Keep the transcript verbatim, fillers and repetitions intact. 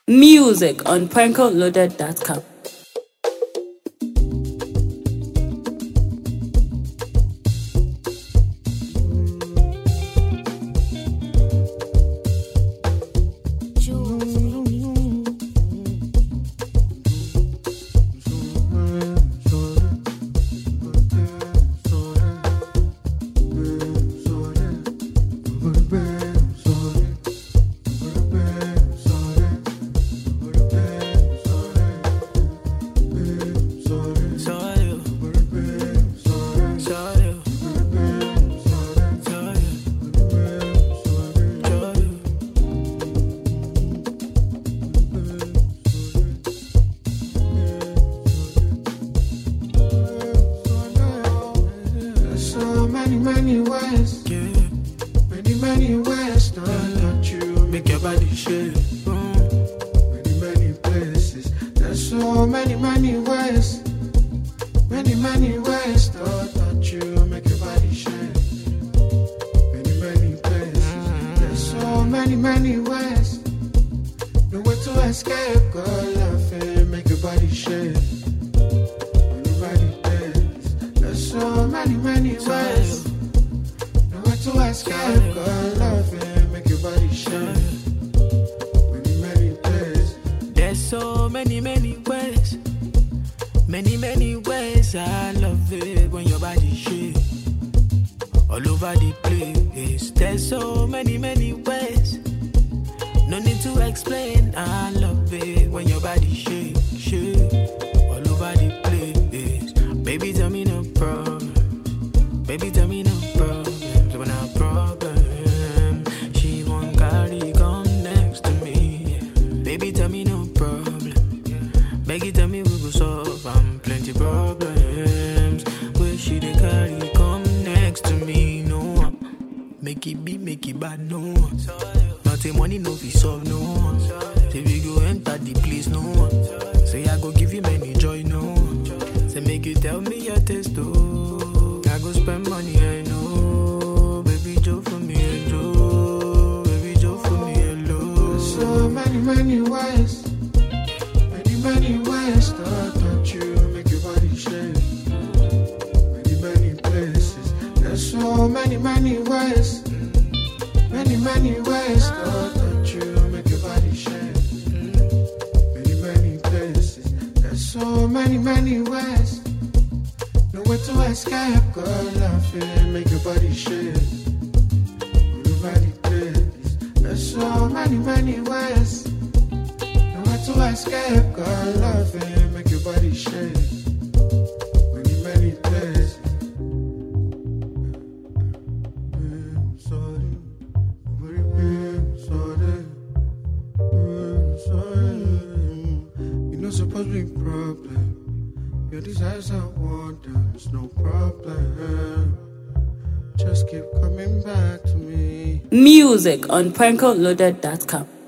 Music on prankle loaded dot com. Many, many ways, yeah. Many, many ways to touch you, make your body shake. Mm. Many, many places. There's so many, many ways. Many, many ways to touch you, make your body shake. Many, many places. There's so many, many ways. No way to escape, girl, laughing, make your body shake. Many, many places. There's so many, many ways. To escape, girl, loving, make your body shake. Many, many places. There's so many, many ways. Many, many ways. I love it when your body shake. All over the place. There's so many, many ways. No need to explain. I love it when your body shake, shake. All over the place. Baby, tell me no problem. Baby, tell me no problem. When I problem, she won't carry come next to me. Baby, tell me no problem. Baby, tell me we go solve. I'm plenty problems. Where she they carry come next to me? No, make it be, make it bad. No, nothing money no be solve. No, say we go enter the place. No, say I go give you many joy. No, say make you tell me your taste. Oh, I go spend money. I know. So many, many ways. Many, many ways to touch you, make your body shake. Many, many places. There's so many, many ways. Many, many ways to touch you, make your body shake. Many, many places. There's so many, many ways. No way to escape, girl, laughing, make your body shake. Many, many places. There's so many, many ways. No way to escape, girl, loving, make your body shake. Many, many places. I'm sorry, very big, sorry, I'm sorry. You know, supposed to be a problem. Your desires I want them, it's no problem. Just keep coming back to me. Music on prankle loaded dot com.